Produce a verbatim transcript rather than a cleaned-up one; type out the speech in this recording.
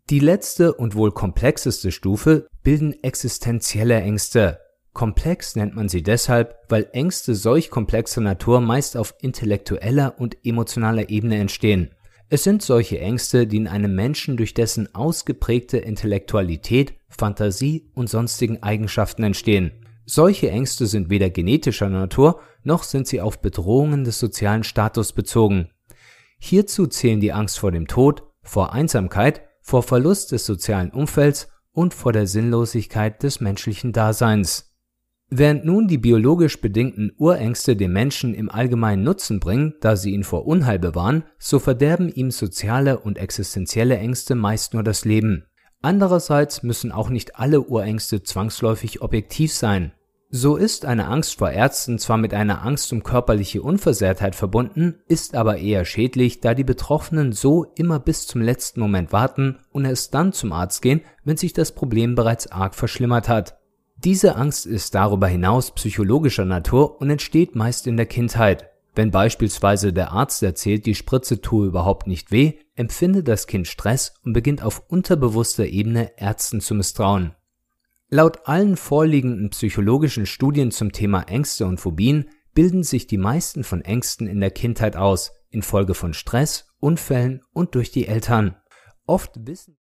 Die letzte und wohl komplexeste Stufe bilden existenzielle Ängste. Komplex nennt man sie deshalb, weil Ängste solch komplexer Natur meist auf intellektueller und emotionaler Ebene entstehen. Es sind solche Ängste, die in einem Menschen durch dessen ausgeprägte Intellektualität, Fantasie und sonstigen Eigenschaften entstehen. Solche Ängste sind weder genetischer Natur, noch sind sie auf Bedrohungen des sozialen Status bezogen. Hierzu zählen die Angst vor dem Tod, vor Einsamkeit, vor Verlust des sozialen Umfelds und vor der Sinnlosigkeit des menschlichen Daseins. Während nun die biologisch bedingten Urängste dem Menschen im Allgemeinen Nutzen bringen, da sie ihn vor Unheil bewahren, so verderben ihm soziale und existenzielle Ängste meist nur das Leben. Andererseits müssen auch nicht alle Urängste zwangsläufig objektiv sein. So ist eine Angst vor Ärzten zwar mit einer Angst um körperliche Unversehrtheit verbunden, ist aber eher schädlich, da die Betroffenen so immer bis zum letzten Moment warten und erst dann zum Arzt gehen, wenn sich das Problem bereits arg verschlimmert hat. Diese Angst ist darüber hinaus psychologischer Natur und entsteht meist in der Kindheit. Wenn beispielsweise der Arzt erzählt, die Spritze tue überhaupt nicht weh, empfindet das Kind Stress und beginnt auf unterbewusster Ebene Ärzten zu misstrauen. Laut allen vorliegenden psychologischen Studien zum Thema Ängste und Phobien bilden sich die meisten von Ängsten in der Kindheit aus, infolge von Stress, Unfällen und durch die Eltern. Oft wissen